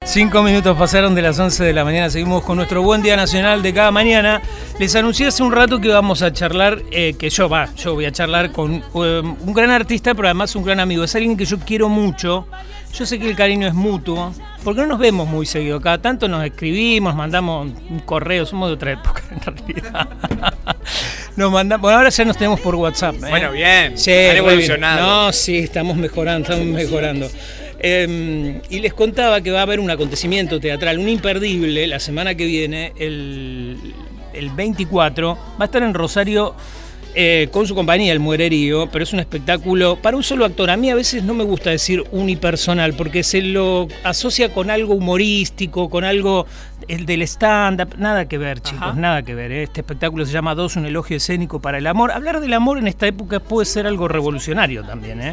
5 minutos pasaron de las 11 de la mañana, seguimos con nuestro buen día nacional de cada mañana. Les anuncié hace un rato que vamos a charlar, yo voy a charlar con un gran artista, pero además un gran amigo. Es alguien que yo quiero mucho, yo sé que el cariño es mutuo, porque no nos vemos muy seguido, cada tanto nos escribimos, mandamos un correo, somos de otra época en realidad. Nos mandamos, bueno, ahora ya nos tenemos por WhatsApp. Bueno, bien, sí, han evolucionado. No, sí, estamos mejorando. Y les contaba que va a haber un acontecimiento teatral, un imperdible, la semana que viene, el 24, va a estar en Rosario con su compañía, El Muererío, pero es un espectáculo para un solo actor. A mí a veces no me gusta decir unipersonal, porque se lo asocia con algo humorístico, con algo del stand-up. Nada que ver, chicos, Ajá. Nada que ver. Este espectáculo se llama Dos, un elogio escénico para el amor. Hablar del amor en esta época puede ser algo revolucionario también,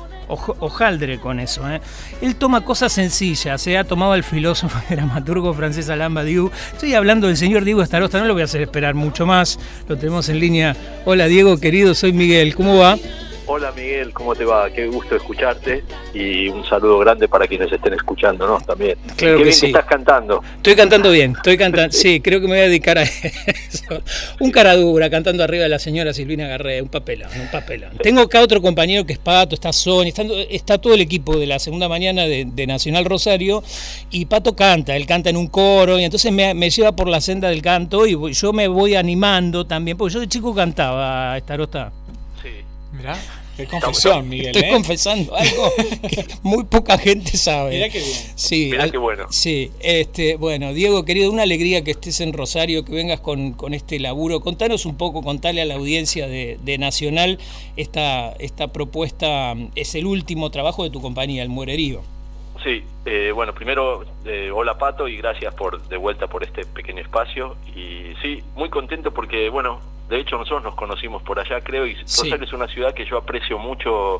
Ojaldre con eso, Él toma cosas sencillas, ha tomado al filósofo y dramaturgo francés Alain Badiou. Estoy hablando del señor Diego Starosta, no lo voy a hacer esperar mucho más, lo tenemos en línea. Hola Diego, querido, soy Miguel, ¿cómo va? Hola Miguel, ¿cómo te va? Qué gusto escucharte y un saludo grande para quienes estén escuchándonos también. Claro Qué que bien sí. que estás cantando. Estoy cantando bien, sí, creo que me voy a dedicar a eso. Un cara dura, cantando arriba de la señora Silvina Garré, un papelón. Tengo acá otro compañero que es Pato, está Sonia, está todo el equipo de la segunda mañana de Nacional Rosario, y Pato canta, él canta en un coro, y entonces me lleva por la senda del canto, y yo me voy animando también, porque yo de chico cantaba, Starosta. Sí. Mirá, qué confesión, Miguel. Estoy confesando algo que muy poca gente sabe. Mirá qué bien. Sí, Mirá qué bueno. Sí, bueno, Diego, querido, una alegría que estés en Rosario, que vengas con este laburo. Contanos un poco, contale a la audiencia de Nacional esta propuesta. Es el último trabajo de tu compañía, El Muererío. Sí, bueno, primero, hola Pato y gracias de vuelta por este pequeño espacio. Y sí, muy contento porque, bueno, de hecho nosotros nos conocimos por allá, creo, y Rosario es una ciudad que yo aprecio mucho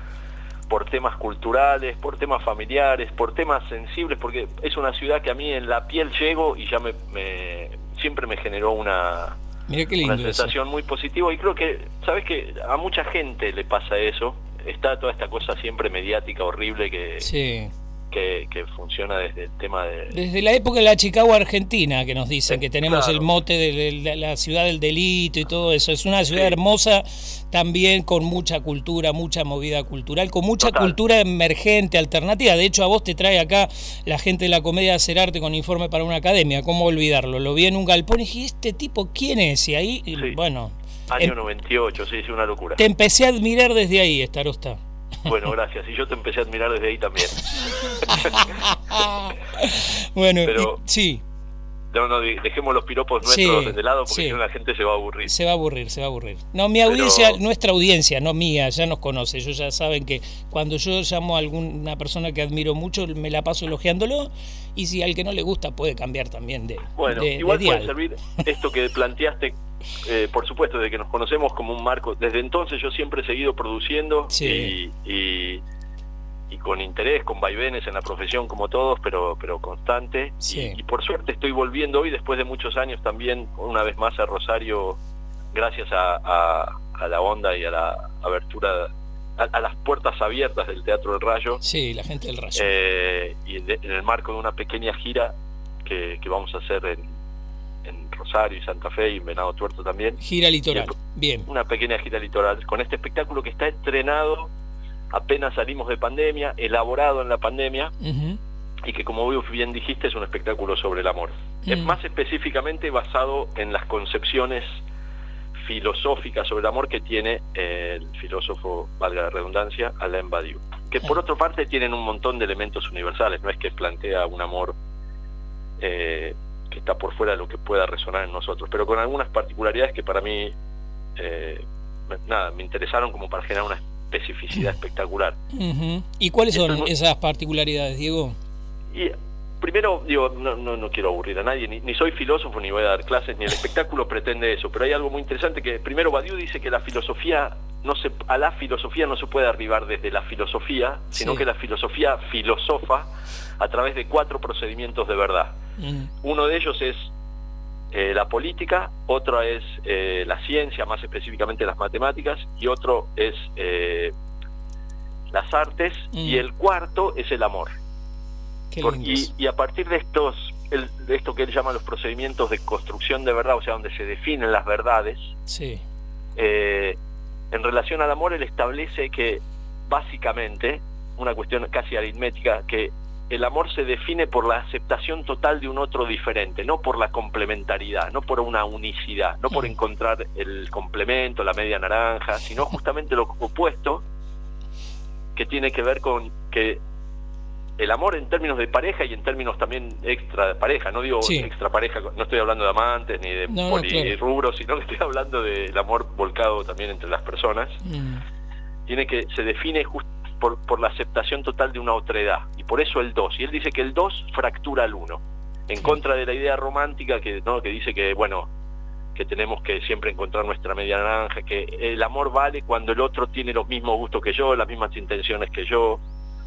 por temas culturales, por temas familiares, por temas sensibles, porque es una ciudad que a mí en la piel llego y ya siempre me generó una sensación muy positiva, y creo que, ¿sabes qué? A mucha gente le pasa eso, está toda esta cosa siempre mediática horrible que funciona desde el tema Desde la época de la Chicago Argentina, que nos dicen que tenemos claro. el mote de la ciudad del delito y todo eso. Es una ciudad hermosa también, con mucha cultura, mucha movida cultural, con mucha cultura emergente, alternativa. De hecho, a vos te trae acá la gente de la comedia a hacer arte con Informe para una Academia. ¿Cómo olvidarlo? Lo vi en un galpón y dije, ¿este tipo quién es? Y ahí, bueno... Año 98, sí, es una locura. Te empecé a admirar desde ahí, Starosta. Bueno, gracias. Y yo te empecé a admirar desde ahí también. Bueno, pero sí. No, dejemos los piropos nuestros de lado, porque si no la gente se va a aburrir. Se va a aburrir. No, mi audiencia, nuestra audiencia, no mía, ya nos conoce. Ellos ya saben que cuando yo llamo a alguna persona que admiro mucho, me la paso elogiándolo, y si al que no le gusta puede cambiar también igual puede servir esto que planteaste. Por supuesto, de que nos conocemos como un marco. Desde entonces yo siempre he seguido produciendo y con interés, con vaivenes en la profesión como todos, pero constante. Y por suerte estoy volviendo hoy, después de muchos años, también una vez más a Rosario, gracias a la onda y a la abertura, a las puertas abiertas del Teatro del Rayo. Sí, la gente del Rayo. Y en el marco de una pequeña gira que vamos a hacer en Rosario y Santa Fe y en Venado Tuerto también. Gira litoral, bien. Una pequeña gira litoral con este espectáculo que está estrenado, apenas salimos de pandemia, elaborado en la pandemia, y que, como vos bien dijiste, es un espectáculo sobre el amor. Es más específicamente basado en las concepciones filosóficas sobre el amor que tiene el filósofo, valga la redundancia, Alain Badiou, que por otra parte tienen un montón de elementos universales. No es que plantea un amor que está por fuera de lo que pueda resonar en nosotros, pero con algunas particularidades que para mí me interesaron como para generar una especificidad espectacular. ¿Y cuáles son esas particularidades, Diego? Y primero, digo, no quiero aburrir a nadie, ni soy filósofo ni voy a dar clases, ni el espectáculo pretende eso, pero hay algo muy interesante que primero Badiou dice que a la filosofía no se puede arribar desde la filosofía, sino que la filosofía filosofa a través de 4 procedimientos de verdad. Uno de ellos es la política, otro es la ciencia, más específicamente las matemáticas, y otro es las artes, y el cuarto es el amor. Y a partir de esto que él llama los procedimientos de construcción de verdad, o sea, donde se definen las verdades, sí. En relación al amor, él establece que básicamente, una cuestión casi aritmética, que el amor se define por la aceptación total de un otro diferente, no por la complementariedad, no por una unicidad, no por encontrar el complemento, la media naranja, sino justamente lo opuesto, que tiene que ver con que el amor en términos de pareja y en términos también extra pareja, no digo extra pareja, no estoy hablando de amantes ni de polirrubros, sino que estoy hablando del amor volcado también entre las personas, se define por la aceptación total de una otredad, y por eso el 2, y él dice que el 2 fractura al 1, en contra de la idea romántica que dice que, bueno, que tenemos que siempre encontrar nuestra media naranja, que el amor vale cuando el otro tiene los mismos gustos que yo, las mismas intenciones que yo,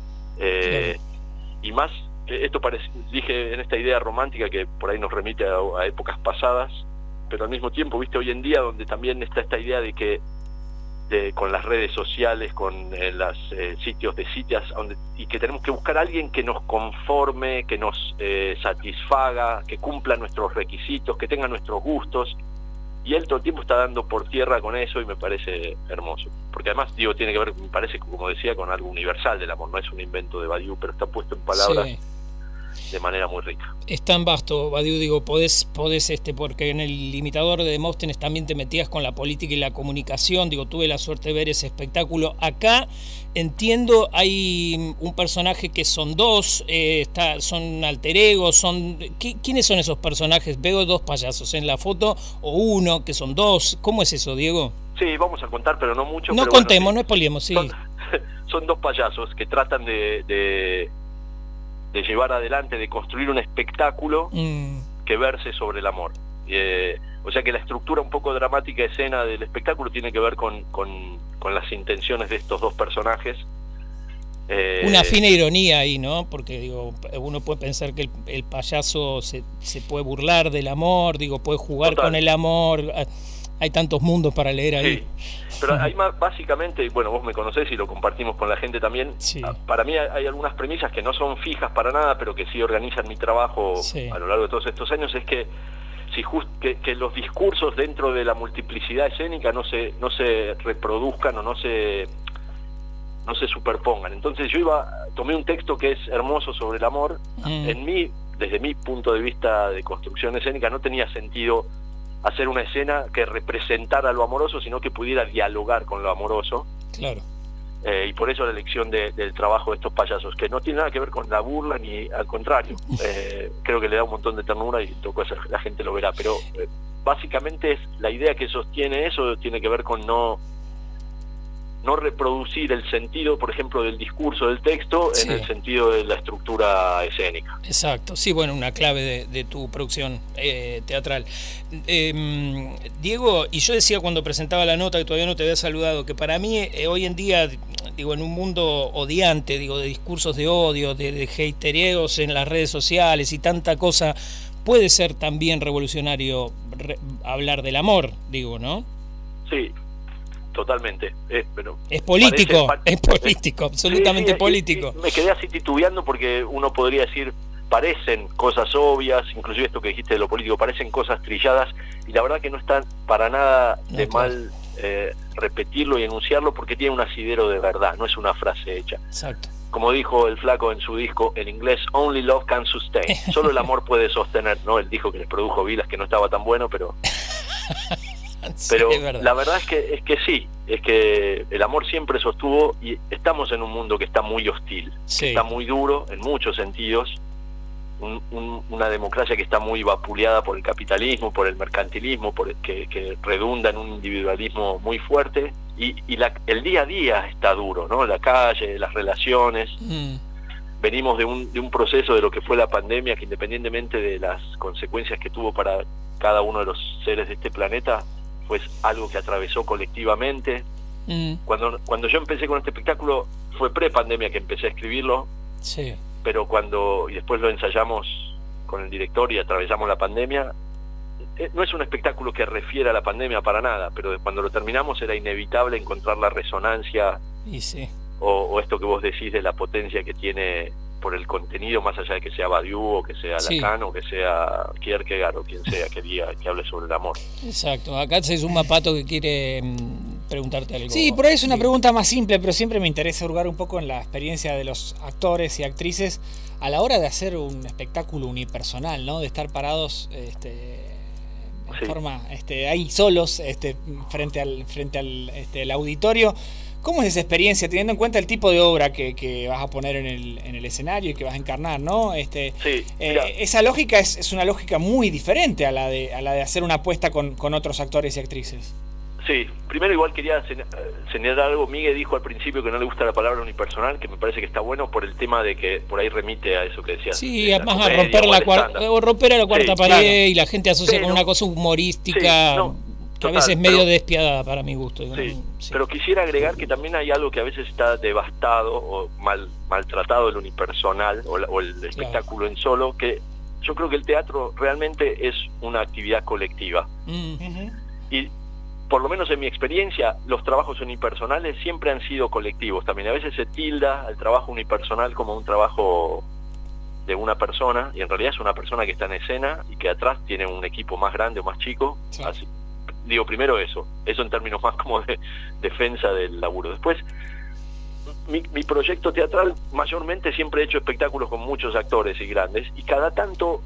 y más, esto dije en esta idea romántica que por ahí nos remite a épocas pasadas, pero al mismo tiempo, viste, hoy en día donde también está esta idea de que con las redes sociales, con los sitios de citas, y que tenemos que buscar a alguien que nos conforme, que nos satisfaga, que cumpla nuestros requisitos, que tenga nuestros gustos, y él todo el tiempo está dando por tierra con eso, y me parece hermoso, porque además, tiene que ver, me parece, como decía, con algo universal del amor, no es un invento de Badiou, pero está puesto en palabras de manera muy rica. Es tan vasto, Badiou, podés porque en el Imitador de Demóstenes también te metías con la política y la comunicación, tuve la suerte de ver ese espectáculo. Acá, entiendo, hay un personaje que son dos, son alter egos, ¿quiénes son esos personajes? Veo 2 payasos en la foto, o uno, que son 2, ¿cómo es eso, Diego? Sí, vamos a contar, pero no mucho. No contemos, no expoliemos, sí. Son 2 payasos que tratan de llevar adelante, de construir un espectáculo que verse sobre el amor. O sea que la estructura un poco dramática escena del espectáculo tiene que ver con las intenciones de estos 2 personajes. Una fina ironía ahí, ¿no? Porque uno puede pensar que el payaso se puede burlar del amor, puede jugar con el amor. Hay tantos mundos para leer ahí. Sí, pero hay más, básicamente, bueno, vos me conocés y lo compartimos con la gente también. Sí. Para mí hay algunas premisas que no son fijas para nada, pero que sí organizan mi trabajo a lo largo de todos estos años, es que que los discursos dentro de la multiplicidad escénica no se reproduzcan o no se superpongan. Entonces tomé un texto que es hermoso sobre el amor. Desde mi punto de vista de construcción escénica, no tenía sentido hacer una escena que representara lo amoroso, sino que pudiera dialogar con lo amoroso. Claro. Y por eso la elección del trabajo de estos payasos, que no tiene nada que ver con la burla, ni al contrario. Creo que le da un montón de ternura, y la gente lo verá. Pero básicamente la idea que sostiene eso tiene que ver con no reproducir el sentido, por ejemplo, del discurso del texto en el sentido de la estructura escénica. Exacto, sí, bueno, una clave de tu producción teatral. Diego, y yo decía cuando presentaba la nota, que todavía no te había saludado, que para mí hoy en día, en un mundo odiante, de discursos de odio, de hatereos en las redes sociales y tanta cosa, puede ser también revolucionario hablar del amor, ¿no? Sí. Totalmente, pero es político, absolutamente político. Me quedé así titubeando porque uno podría decir, parecen cosas obvias, inclusive esto que dijiste de lo político, parecen cosas trilladas, y la verdad que no está para nada de mal repetirlo y enunciarlo, porque tiene un asidero de verdad, no es una frase hecha. Exacto. Como dijo el Flaco en su disco, en inglés, "Only love can sustain", solo el amor puede sostener, ¿no? Él dijo que les produjo Vilas, que no estaba tan bueno, pero... Pero la verdad es que sí, es que el amor siempre sostuvo, y estamos en un mundo que está muy hostil, que está muy duro en muchos sentidos, una democracia que está muy vapuleada por el capitalismo, por el mercantilismo, que redunda en un individualismo muy fuerte, y el día a día está duro, ¿no? La calle, las relaciones. Venimos de un proceso de lo que fue la pandemia, que independientemente de las consecuencias que tuvo para cada uno de los seres de este planeta, pues algo que atravesó colectivamente. Cuando yo empecé con este espectáculo, fue pre-pandemia que empecé a escribirlo, pero y después lo ensayamos con el director y atravesamos la pandemia, no es un espectáculo que refiere a la pandemia para nada, pero cuando lo terminamos era inevitable encontrar la resonancia o esto que vos decís de la potencia que tiene por el contenido, más allá de que sea Badiou o que sea Lacan o que sea Kierkegaard o quien sea que diga, que hable sobre el amor. Exacto. Acá se suma Pato que quiere preguntarte algo. Sí, por ahí es una pregunta más simple, pero siempre me interesa hurgar un poco en la experiencia de los actores y actrices a la hora de hacer un espectáculo unipersonal, ¿no? De estar parados en forma ahí solos frente al auditorio. ¿Cómo es esa experiencia, teniendo en cuenta el tipo de obra que vas a poner en el escenario y que vas a encarnar, ¿no? Esa lógica es una lógica muy diferente a la de hacer una apuesta con otros actores y actrices. Sí, primero igual quería señalar algo. Miguel dijo al principio que no le gusta la palabra unipersonal, que me parece que está bueno por el tema de que por ahí remite a eso que decías. Sí, además a romper la cuarta pared, claro. Y la gente asocia con una cosa humorística. Que a veces es medio despiadada para mi gusto. Pero quisiera agregar que también hay algo que a veces está devastado o maltratado, el unipersonal o el espectáculo en solo, que yo creo que el teatro realmente es una actividad colectiva. Y por lo menos en mi experiencia, los trabajos unipersonales siempre han sido colectivos también. A veces se tilda al trabajo unipersonal como un trabajo de una persona, y en realidad es una persona que está en escena y que atrás tiene un equipo más grande o más chico. Sí. Así, digo, primero eso en términos más como de defensa del laburo. Después, mi proyecto teatral mayormente siempre he hecho espectáculos con muchos actores y grandes, y cada tanto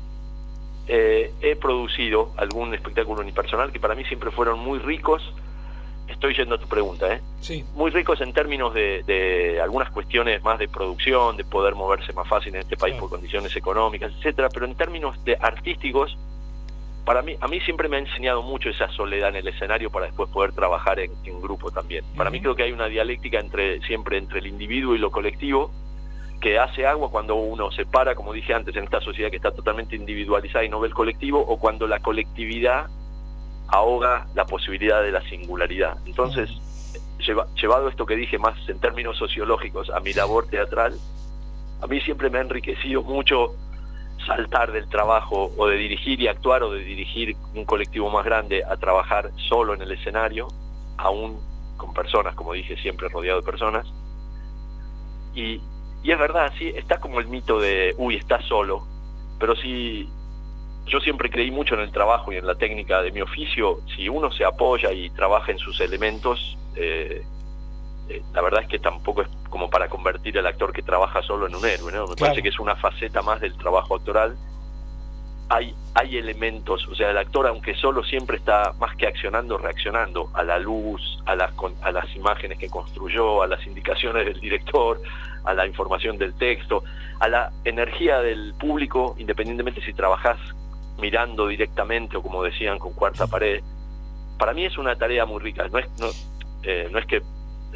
he producido algún espectáculo unipersonal que para mí siempre fueron muy ricos. Estoy yendo a tu pregunta, Sí. Muy ricos en términos de algunas cuestiones más de producción, de poder moverse más fácil en este país por condiciones económicas, etcétera, pero en términos de artísticos, a mí siempre me ha enseñado mucho esa soledad en el escenario para después poder trabajar en grupo también. Para mí creo que hay una dialéctica siempre entre el individuo y lo colectivo, que hace agua cuando uno se para, como dije antes, en esta sociedad que está totalmente individualizada y no ve el colectivo, o cuando la colectividad ahoga la posibilidad de la singularidad. Entonces, llevado esto que dije más en términos sociológicos a mi labor teatral, a mí siempre me ha enriquecido mucho saltar del trabajo o de dirigir y actuar o de dirigir un colectivo más grande a trabajar solo en el escenario, aún con personas, como dije, siempre rodeado de personas. Y es verdad, sí, está como el mito de, estás solo, pero sí, yo siempre creí mucho en el trabajo y en la técnica de mi oficio. Si uno se apoya y trabaja en sus elementos, la verdad es que tampoco es como para convertir al actor que trabaja solo en un héroe, ¿no? Me parece que es una faceta más del trabajo actoral. Hay elementos, o sea, el actor, aunque solo, siempre está más que accionando, reaccionando a la luz, a las imágenes que construyó, a las indicaciones del director, a la información del texto, a la energía del público, independientemente si trabajás mirando directamente o, como decían, con cuarta pared. Para mí es una tarea muy rica. No es que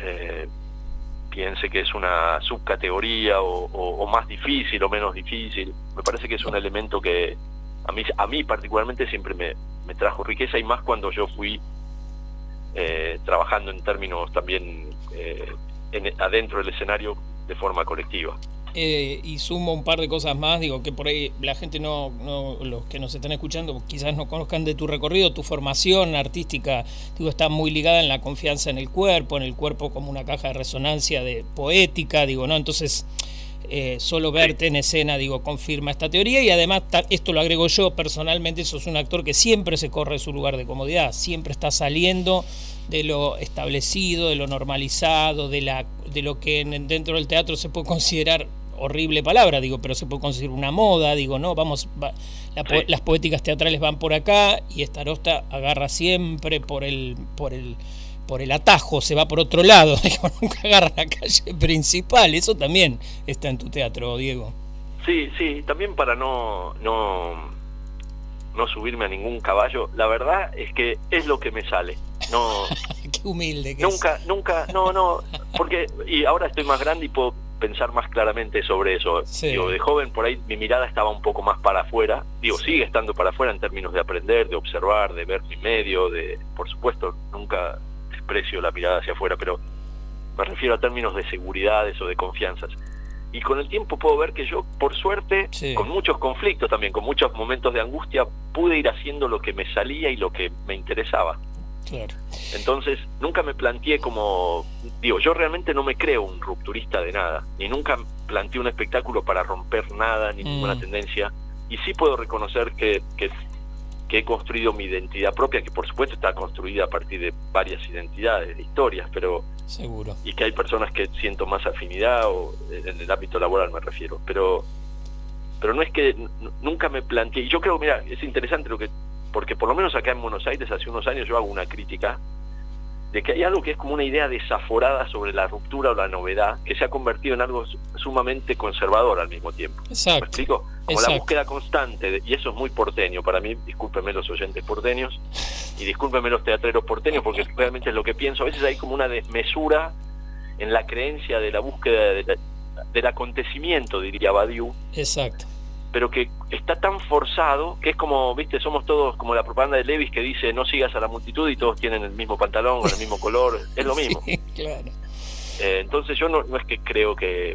piense que es una subcategoría o más difícil o menos difícil. Me parece que es un elemento que a mí particularmente siempre me trajo riqueza, y más cuando yo fui trabajando en términos también adentro del escenario de forma colectiva. Y sumo un par de cosas más, digo, que por ahí la gente no los que nos están escuchando quizás no conozcan de tu recorrido. Tu formación artística, digo, está muy ligada en la confianza en el cuerpo como una caja de resonancia de poética, digo, ¿no? Entonces, solo verte en escena, digo, confirma esta teoría. Y además, esto lo agrego yo personalmente, sos un actor que siempre se corre de su lugar de comodidad, siempre está saliendo de lo establecido, de lo normalizado, de lo que dentro del teatro se puede considerar, horrible palabra, digo, pero se puede considerar una moda, digo, no, las poéticas teatrales van por acá, y Starosta agarra siempre por el atajo, se va por otro lado, digo, nunca agarra la calle principal. Eso también está en tu teatro, Diego. Sí, también para no subirme a ningún caballo, la verdad es que es lo que me sale. No, qué humilde que nunca, porque y ahora estoy más grande y puedo pensar más claramente sobre eso. Sí. Digo, de joven por ahí mi mirada estaba un poco más para afuera, sigue estando para afuera en términos de aprender, de observar, de ver mi medio, por supuesto, nunca desprecio la mirada hacia afuera, pero me refiero a términos de seguridades o de confianzas. Y con el tiempo puedo ver que yo, por suerte, con muchos conflictos también, con muchos momentos de angustia, pude ir haciendo lo que me salía y lo que me interesaba. Claro. Entonces, nunca me planteé como... yo realmente no me creo un rupturista de nada, ni nunca planteé un espectáculo para romper nada, ni ninguna tendencia, y sí puedo reconocer que he construido mi identidad propia, que por supuesto está construida a partir de varias identidades, de historias, pero... Seguro. Y que hay personas que siento más afinidad, o en el ámbito laboral me refiero, pero no es que nunca me planteé... Y yo creo, mira, es interesante porque por lo menos acá en Buenos Aires hace unos años yo hago una crítica de que hay algo que es como una idea desaforada sobre la ruptura o la novedad, que se ha convertido en algo sumamente conservador al mismo tiempo. Exacto. ¿Me explico? Como la búsqueda constante, y eso es muy porteño para mí, discúlpenme los oyentes porteños, y discúlpenme los teatreros porteños, porque realmente es lo que pienso. A veces hay como una desmesura en la creencia de la búsqueda del acontecimiento, diría Badiou. Exacto. Pero que está tan forzado que es como, viste, somos todos como la propaganda de Levi's que dice no sigas a la multitud y todos tienen el mismo pantalón con el mismo color, es lo mismo. Sí, claro. Entonces yo no es que creo que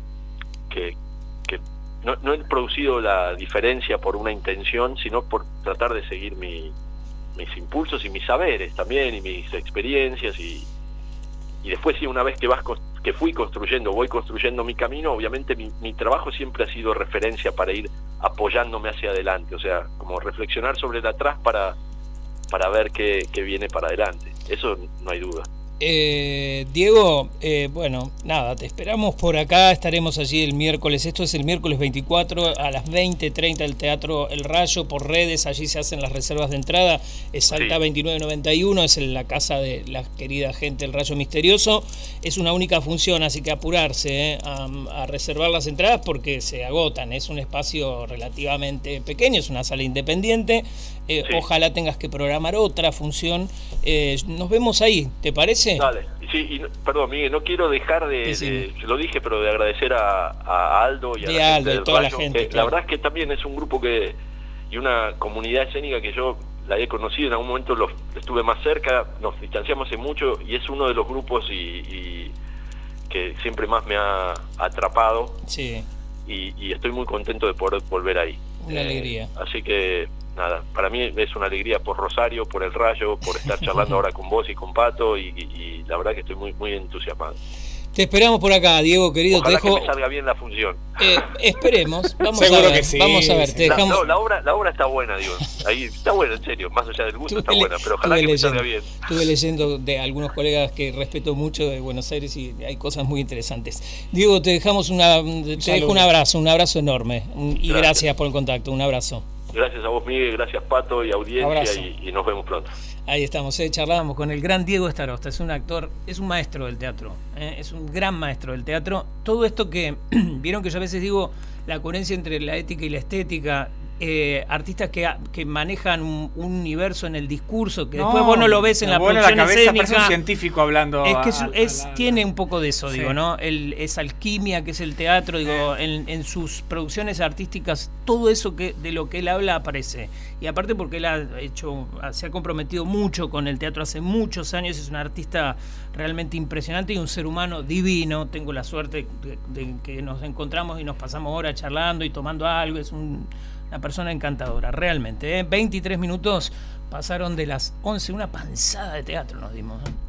no he producido la diferencia por una intención, sino por tratar de seguir mis impulsos y mis saberes también, y mis experiencias, y después sí, una vez que voy construyendo mi camino, obviamente mi trabajo siempre ha sido referencia para ir apoyándome hacia adelante, o sea, como reflexionar sobre el atrás para ver qué viene para adelante, eso no hay duda. Diego, bueno, nada, te esperamos por acá, estaremos allí el miércoles, esto es el miércoles 24 a las 20:30 el Teatro El Rayo, por redes, allí se hacen las reservas de entrada, es Salta 2991, es en la casa de la querida gente El Rayo Misterioso, es una única función, así que apurarse a reservar las entradas porque se agotan, es un espacio relativamente pequeño, es una sala independiente, ojalá tengas que programar otra función, nos vemos ahí, ¿te parece? Dale, sí, perdón, Miguel, no quiero dejar lo dije, pero de agradecer a Aldo y a la gente del toda Rayo, la gente, la verdad es que también es un grupo y una comunidad escénica que yo la he conocido, en algún momento estuve más cerca, nos distanciamos hace mucho, y es uno de los grupos y que siempre más me ha atrapado, y estoy muy contento de poder volver ahí. Una alegría. Así que nada, para mí es una alegría por Rosario, por El Rayo, por estar charlando ahora con vos y con Pato, y la verdad que estoy muy, muy entusiasmado. Te esperamos por acá, Diego, querido. Ojalá te dejo... que me salga bien la función. Esperemos, vamos Seguro a ver, que sí, vamos a ver. Te dejamos... la obra está buena, digo. Ahí está buena, en serio, más allá del gusto está buena, pero ojalá que me salga bien. Estuve leyendo de algunos colegas que respeto mucho de Buenos Aires y hay cosas muy interesantes. Diego, te dejamos dejo un abrazo enorme, y gracias por el contacto, un abrazo. Gracias a vos, Miguel, gracias Pato y audiencia, y nos vemos pronto. Ahí estamos, charlábamos con el gran Diego Starosta, es un actor, es un maestro del teatro, es un gran maestro del teatro. Todo esto que, vieron que yo a veces digo, la coherencia entre la ética y la estética, artistas que manejan un universo en el discurso, que después vos no lo ves en la producción escénica. Parece un científico hablando. Es que tiene un poco de eso, digo, ¿no? Esa alquimia que es el teatro, digo, en sus producciones artísticas, todo eso de lo que él habla aparece. Y aparte porque él se ha comprometido mucho con el teatro hace muchos años, es un artista realmente impresionante y un ser humano divino. Tengo la suerte de que nos encontramos y nos pasamos horas charlando y tomando algo, es una persona encantadora, realmente. 23 minutos pasaron de las 11, una panzada de teatro nos dimos, ¿no?